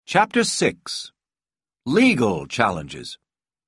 Chapter 6. Legal Challenges.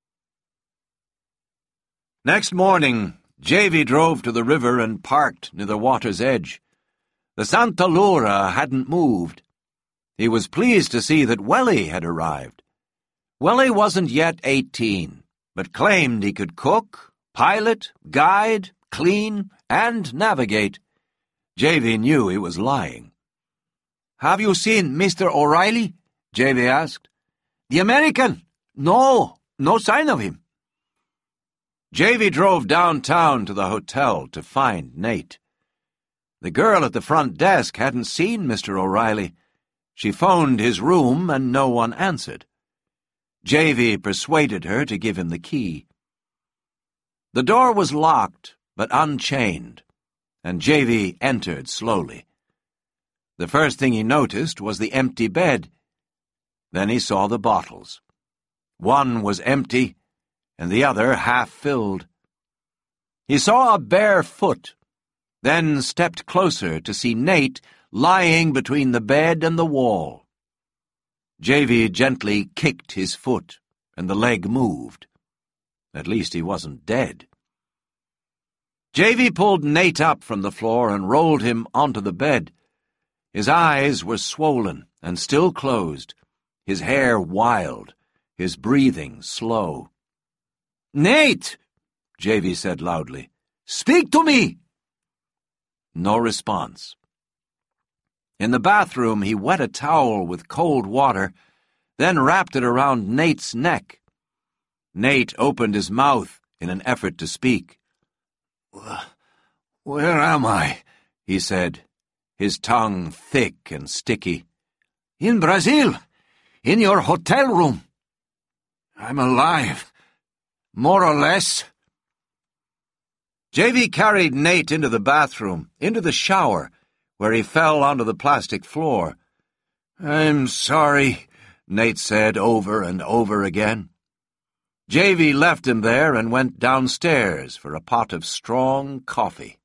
Next morning, Javy drove to the river and parked near the water's edge. The Santa Laura hadn't moved. He was pleased to see that Welly had arrived. Welly wasn't yet 18, but claimed he could cook, pilot, guide, clean, and navigate. Javy knew he was lying. "Have you seen Mr. O'Reilly?" Javy asked. "The American? No sign of him." Javy drove downtown to the hotel to find Nate. The girl at the front desk hadn't seen Mr. O'Reilly. She phoned his room and no one answered. Javy persuaded her to give him the key. The door was locked but unchained, and Javy entered slowly. The first thing he noticed was the empty bed. Then he saw the bottles. One was empty, and the other half-filled. He saw a bare foot, then stepped closer to see Nate lying between the bed and the wall. Javy gently kicked his foot, and the leg moved. At least he wasn't dead. Javy pulled Nate up from the floor and rolled him onto the bed. His eyes were swollen and still closed, his hair wild, his breathing slow. "Nate!" Javy said loudly. "Speak to me!" No response. In the bathroom, he wet a towel with cold water, then wrapped it around Nate's neck. Nate opened his mouth in an effort to speak. "Where am I?" he said, his tongue thick and sticky. "In Brazil. In your hotel room." "I'm alive. More or less." Javy carried Nate into the bathroom, into the shower, where he fell onto the plastic floor. "I'm sorry," Nate said over and over again. Javy left him there and went downstairs for a pot of strong coffee.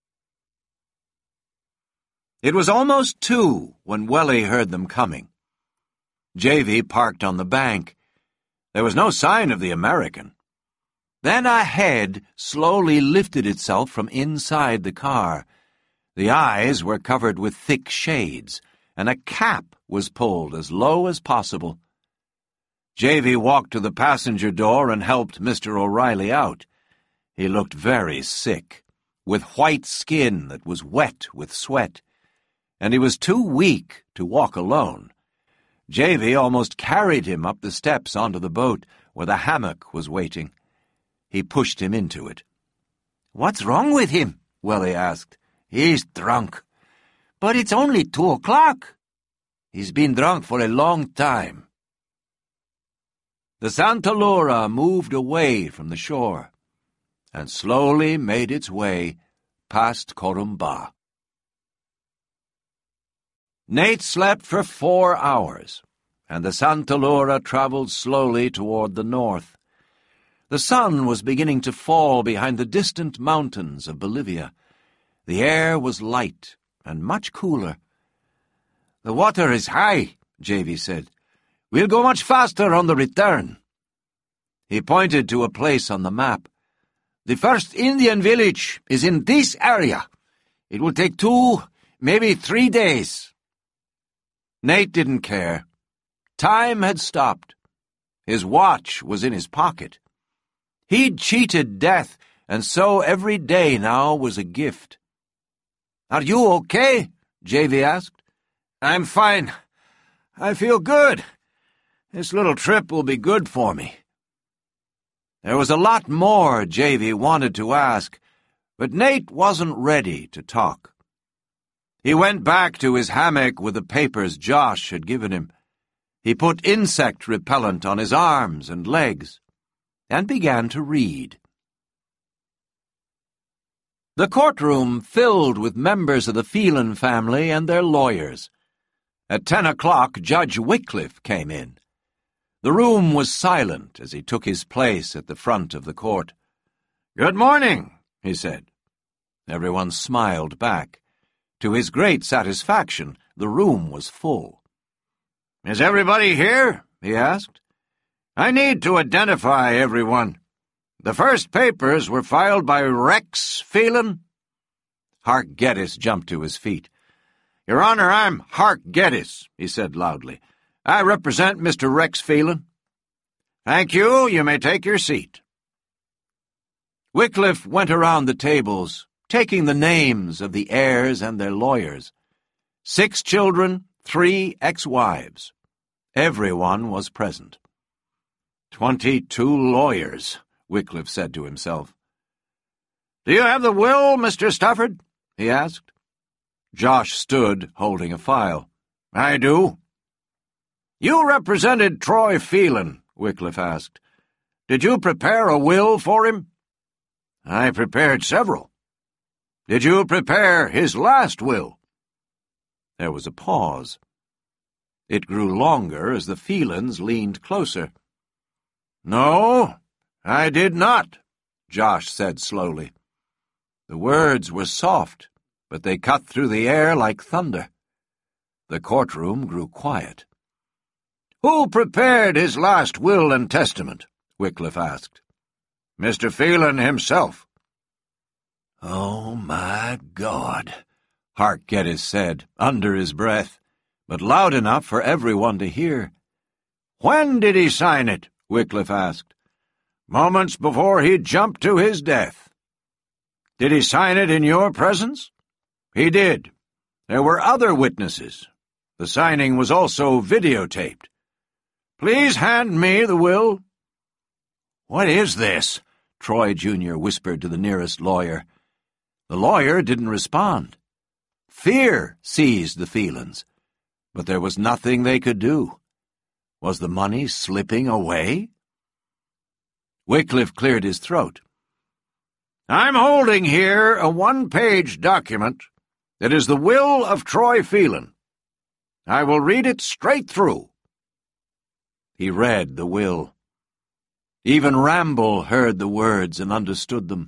It was almost 2 when Welly heard them coming. Javy parked on the bank. There was no sign of the American. Then a head slowly lifted itself from inside the car. The eyes were covered with thick shades, and a cap was pulled as low as possible. Javy walked to the passenger door and helped Mr. O'Reilly out. He looked very sick, with white skin that was wet with sweat, and he was too weak to walk alone. Javy almost carried him up the steps onto the boat, where the hammock was waiting. He pushed him into it. "What's wrong with him?" Welly asked. "He's drunk." "But it's only 2:00. "He's been drunk for a long time." The Santa Laura moved away from the shore, and slowly made its way past Corumbá. Nate slept for 4 hours, and the Santa Laura traveled slowly toward the north. The sun was beginning to fall behind the distant mountains of Bolivia. The air was light and much cooler. "The water is high," Javy said. "We'll go much faster on the return." He pointed to a place on the map. "The first Indian village is in this area. It will take 2, maybe 3 days." Nate didn't care. Time had stopped. His watch was in his pocket. He'd cheated death, and so every day now was a gift. "Are you okay?" Javy asked. "I'm fine. I feel good. This little trip will be good for me." There was a lot more Javy wanted to ask, but Nate wasn't ready to talk. He went back to his hammock with the papers Josh had given him. He put insect repellent on his arms and legs, and began to read. The courtroom filled with members of the Phelan family and their lawyers. At 10 o'clock, Judge Wycliffe came in. The room was silent as he took his place at the front of the court. "Good morning," he said. Everyone smiled back. To his great satisfaction, the room was full. "Is everybody here?" he asked. "I need to identify everyone. The first papers were filed by Rex Phelan." Hark Geddes jumped to his feet. "Your Honor, I'm Hark Geddes," he said loudly. "I represent Mr. Rex Phelan." "Thank you. You may take your seat." Wycliffe went around the tables, taking the names of the heirs and their lawyers. 6 children, 3 ex-wives. Everyone was present. 22 lawyers, Wycliffe said to himself. "Do you have the will, Mr. Stafford?" he asked. Josh stood, holding a file. "I do." "You represented Troy Phelan," Wycliffe asked. "Did you prepare a will for him?" "I prepared several." "Did you prepare his last will?" There was a pause. It grew longer as the Phelans leaned closer. "No, I did not," Josh said slowly. The words were soft, but they cut through the air like thunder. The courtroom grew quiet. "Who prepared his last will and testament?" Wycliffe asked. "Mr. Phelan himself." "Oh, my God," Hark Geddes said, under his breath, but loud enough for everyone to hear. "When did he sign it?" Wycliffe asked. "Moments before he jumped to his death." "Did he sign it in your presence?" "He did. There were other witnesses. The signing was also videotaped. Please hand me the will." "What is this?" Troy Jr. whispered to the nearest lawyer. The lawyer didn't respond. Fear seized the Phelans, but there was nothing they could do. Was the money slipping away? Wycliffe cleared his throat. "I'm holding here a 1-page document that is the will of Troy Phelan. I will read it straight through." He read the will. Even Ramble heard the words and understood them.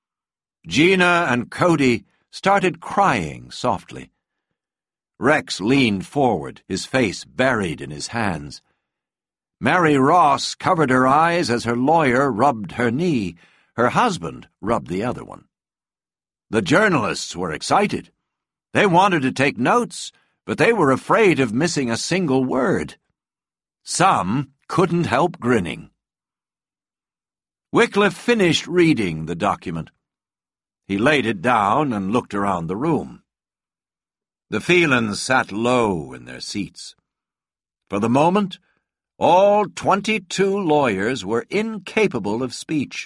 Gina and Cody started crying softly. Rex leaned forward, his face buried in his hands. Mary Ross covered her eyes as her lawyer rubbed her knee. Her husband rubbed the other one. The journalists were excited. They wanted to take notes, but they were afraid of missing a single word. Some couldn't help grinning. Wycliffe finished reading the document. He laid it down and looked around the room. The Phelans sat low in their seats. For the moment, all 22 lawyers were incapable of speech.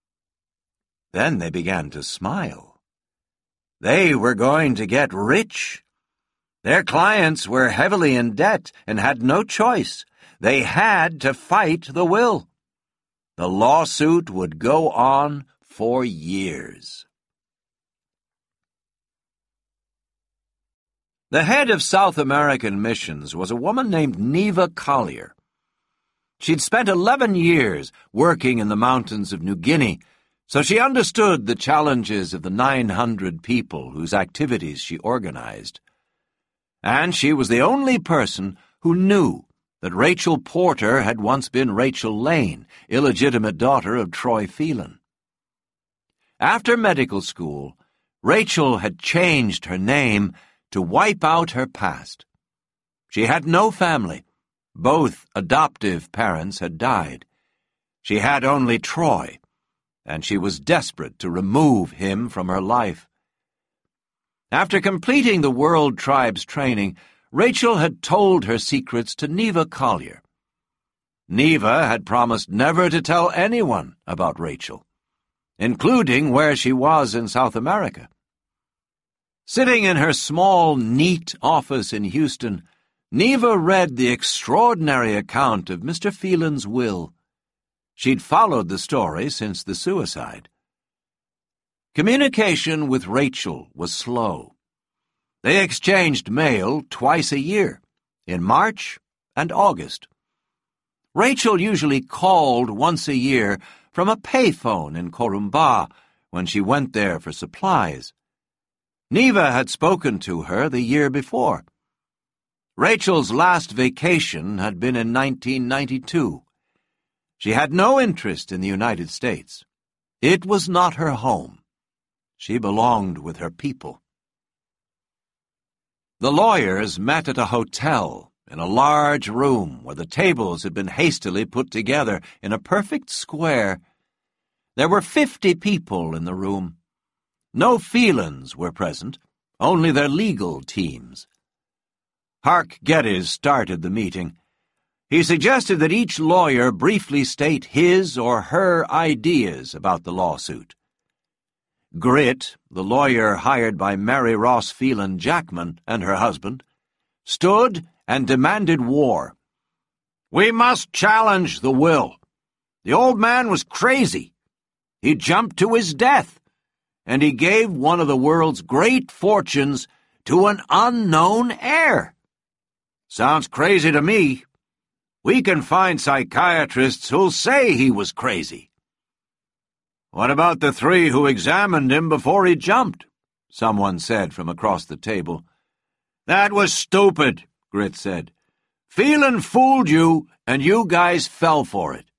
Then they began to smile. They were going to get rich. Their clients were heavily in debt and had no choice. They had to fight the will. The lawsuit would go on for years. The head of South American missions was a woman named Neva Collier. She'd spent 11 years working in the mountains of New Guinea, so she understood the challenges of the 900 people whose activities she organized. And she was the only person who knew that Rachel Porter had once been Rachel Lane, illegitimate daughter of Troy Phelan. After medical school, Rachel had changed her name to wipe out her past. She had no family. Both adoptive parents had died. She had only Troy, and she was desperate to remove him from her life. After completing the World Tribes training, Rachel had told her secrets to Neva Collier. Neva had promised never to tell anyone about Rachel, including where she was in South America. Sitting in her small, neat office in Houston, Neva read the extraordinary account of Mr. Phelan's will. She'd followed the story since the suicide. Communication with Rachel was slow. They exchanged mail twice a year, in March and August. Rachel usually called once a year from a payphone in Corumbá when she went there for supplies. Neva had spoken to her the year before. Rachel's last vacation had been in 1992. She had no interest in the United States. It was not her home. She belonged with her people. The lawyers met at a hotel in a large room where the tables had been hastily put together in a perfect square. There were 50 people in the room. No Phelans were present, only their legal teams. Hark Geddes started the meeting. He suggested that each lawyer briefly state his or her ideas about the lawsuit. Grit, the lawyer hired by Mary Ross Phelan Jackman and her husband, stood and demanded war. "We must challenge the will. The old man was crazy. He jumped to his death, and he gave one of the world's great fortunes to an unknown heir. Sounds crazy to me. We can find psychiatrists who'll say he was crazy." "What about the 3 who examined him before he jumped?" someone said from across the table. "That was stupid," Grit said. "Phelan fooled you, and you guys fell for it."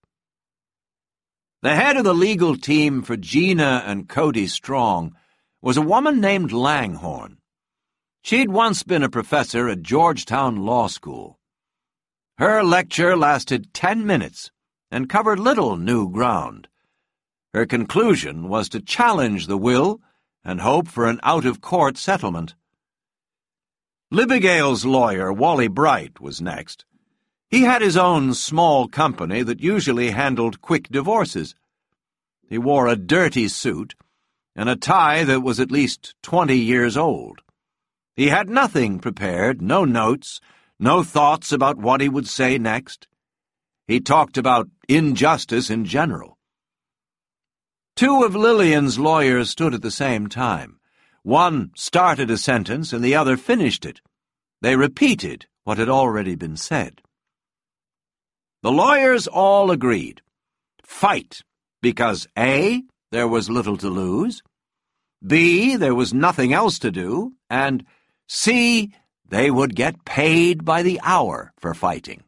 The head of the legal team for Gina and Cody Strong was a woman named Langhorne. She'd once been a professor at Georgetown Law School. Her lecture lasted 10 minutes and covered little new ground. Her conclusion was to challenge the will and hope for an out-of-court settlement. Libigale's lawyer, Wally Bright, was next. He had his own small company that usually handled quick divorces. He wore a dirty suit and a tie that was at least 20 years old. He had nothing prepared, no notes, no thoughts about what he would say next. He talked about injustice in general. 2 of Lillian's lawyers stood at the same time. One started a sentence and the other finished it. They repeated what had already been said. The lawyers all agreed. Fight, because A, there was little to lose, B, there was nothing else to do, and C, they would get paid by the hour for fighting.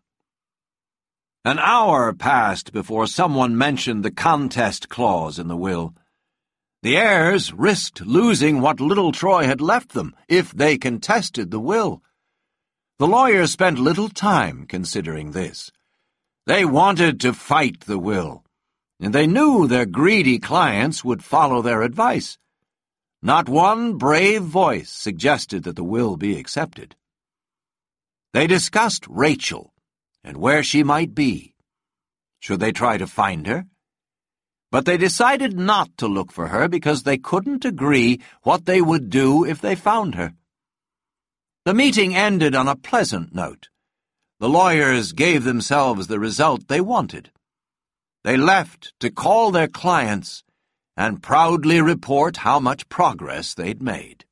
An hour passed before someone mentioned the contest clause in the will. The heirs risked losing what little Troy had left them if they contested the will. The lawyers spent little time considering this. They wanted to fight the will, and they knew their greedy clients would follow their advice. Not one brave voice suggested that the will be accepted. They discussed Rachel and where she might be. Should they try to find her? But they decided not to look for her because they couldn't agree what they would do if they found her. The meeting ended on a pleasant note. The lawyers gave themselves the result they wanted. They left to call their clients and proudly report how much progress they'd made.